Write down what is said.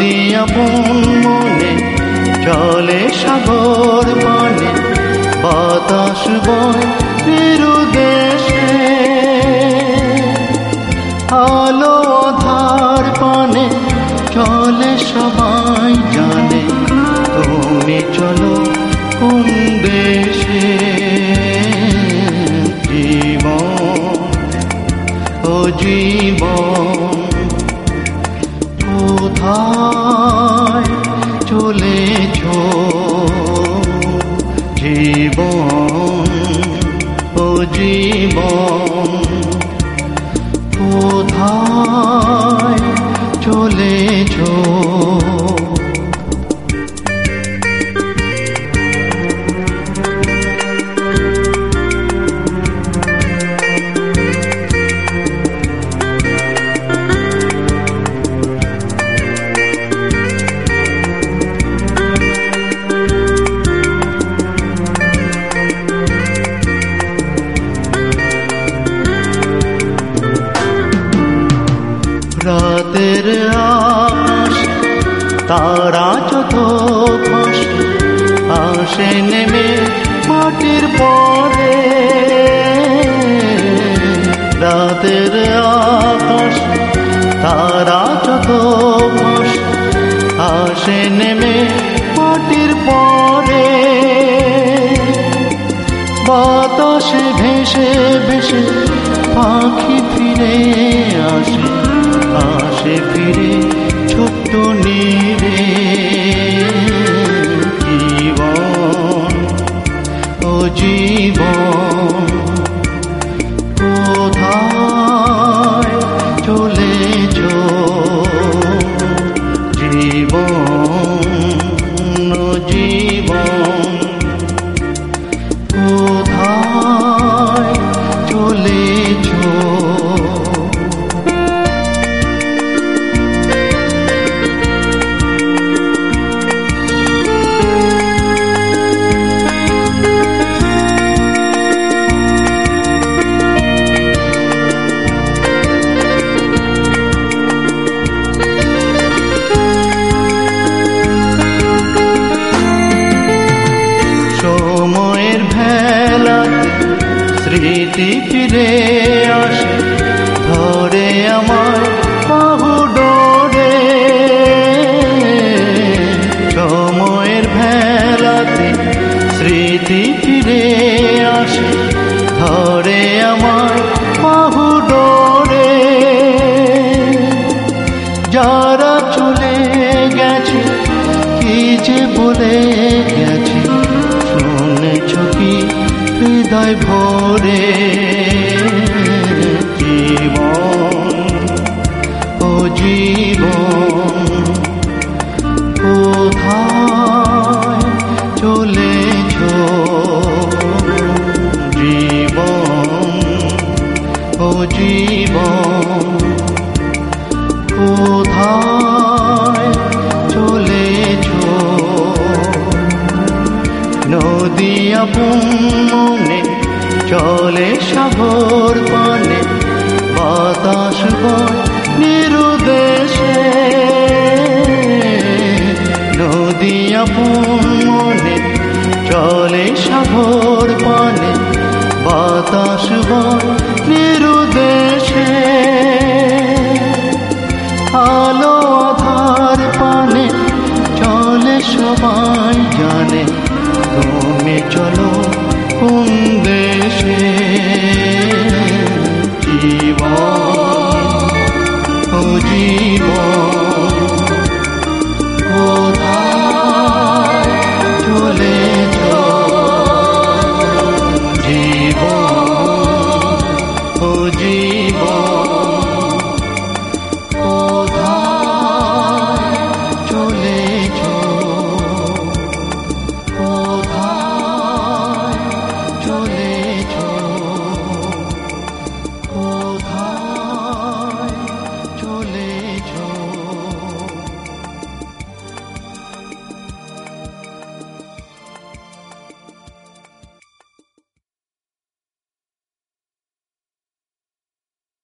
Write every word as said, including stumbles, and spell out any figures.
নদী আপন মনে চলে সাগর পানে, বাতাস বয় নিরুদ্দেশে। আলো আধার পানে চলে সবাই জানে, তুমি চলো কোন দেশে। জীবন ও জীবন কোথায় চলেছ? জীবন ও জীবন কোথায় চলেছ? রাতের আকাশ তারা যত ভাসে, আসে নেমে মাটির পরে। রাতের আকাশ তারা যত ভাসে, আসে নেমে মাটির পরে। বাতাসে ভেসে ভেসে পাখি ফিরে আসে, আসে ফিরে ছোট্ট নীরে। জীবন ও জীবন কোথায় চলেছ? জীবন ও জীবন কোথায় চলেছ? সময়ের ভেলাতে স্মৃতি ফিরে আসে, ধরে আমার বাহু ডোরে। সময়ের ভেলাতে স্মৃতি ফিরে আসে, ধরে আমার বাহু ডোরে। যারা চলে গেছে কি যে বলে গেছে, শুনেছ কি হৃদয় ভরে? জীবন ও জীবন কোথায় চলেছ? জীবন ও জীবন কোথায় চলেছ? নদী আপন মনে চলে সাগর পানে, বাতাস বয় নিরুদ্দেশে। নদী আপন মনে চলে সাগর পানে, বাতাস বয় নিরুদ্দেশে। আলো আধার পানে চলে সবাই জানে, তুমি চলো কোন দেশে। জীবন ও জীবন